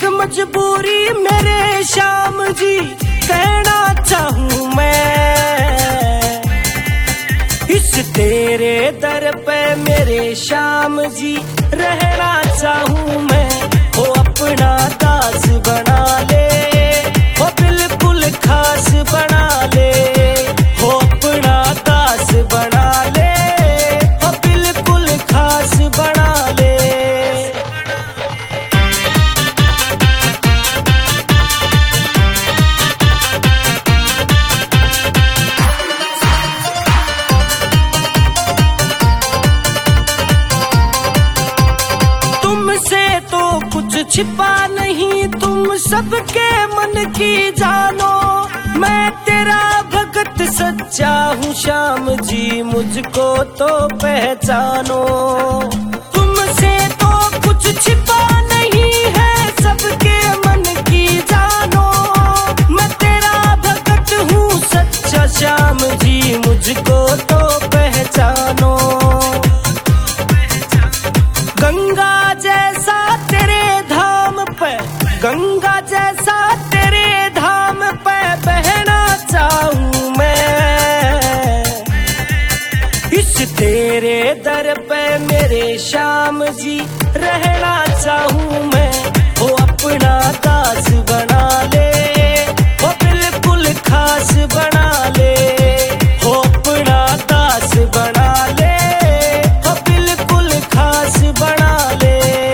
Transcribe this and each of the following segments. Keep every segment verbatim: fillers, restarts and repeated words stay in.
मजबूरी मेरे श्याम जी कहना चाहूँ मैं, इस तेरे दर पे मेरे श्याम जी रहना चाहूँ मैं। हो अपना दास बना ले, हो बिल्कुल खास बना ले, हो अपना दास बना ले, हो बिल्कुल खास बना ले। तुमसे तो कुछ छिपा नहीं, तुम सबके मन की जानो। मैं तेरा भगत सच्चा हूँ श्याम जी, मुझको तो पहचानो। तुमसे तो कुछ छिपा नहीं है, सबके मन की जानो। मैं तेरा भगत हूँ सच्चा श्याम जी, मुझको तो पहचानो। गंगा जैसा तेरे धाम पे, गंगा जैसा तेरे धाम पे बहना चाहूँ मैं। इस तेरे दर पे मेरे श्याम जी रहना चाहूँ मैं। हो अपना दास बना ले, हो बिल्कुल खास बना ले, हो अपना दास बना ले, हो बिल्कुल खास बना ले।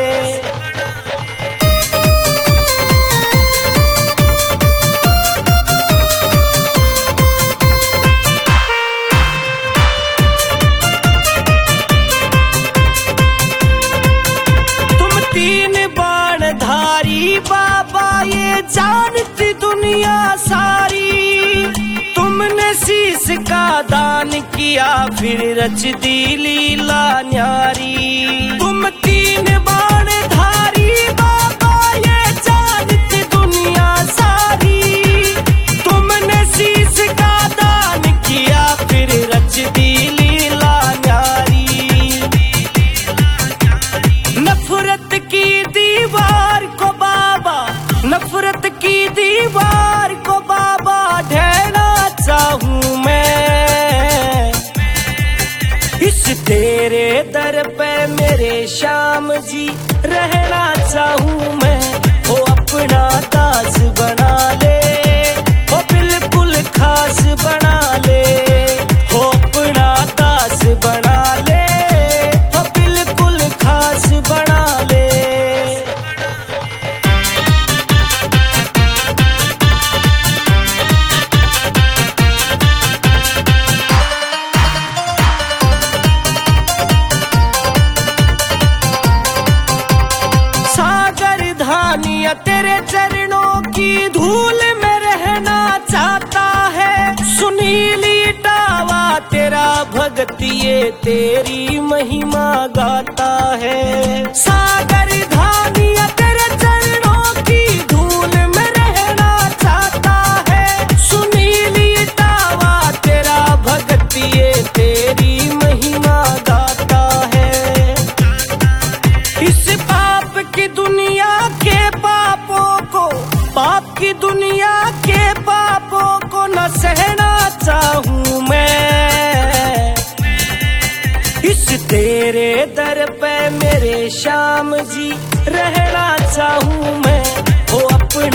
तुम तीन बाण धारी बाबा ये जानती दुनिया सारी। तुमने शीश का दान किया फिर रच दी लीला न्यारी। तुम तीन बाण धारी बाबा ये जानती दुनिया सारी। तुमने शीश का दान किया फिर रच दी लीला न्यारी। नफरत की दीवार को बाबा, नफरत की दीवार को बाबा ढहना चाहूँ मैं। इस तेरे दर पे मेरे श्याम जी रहना चाहूँ मैं। हो अपना दास बना ले, हो बिल्कुल खास बना ले, हो अपना दास बना ले, हो बिल्कुल खास बना ले। सागर धानिया तेरे चरणों की धूल में रहना चाहता है। सुनीली टावा तेरा भगत ये तेरी महिमा गाता है। सागर धानिया तेरे चरणों की धूल में रहना चाहता है। सुनीली टावा तेरा भगत ये तेरी महिमा गाता है। इस पाप की दुनिया के पापों को, पाप की दुनिया के पापों को न सहना चाहूँ मैं। इस तेरे दर पे मेरे श्याम जी रहना चाहूँ मैं। हो अपना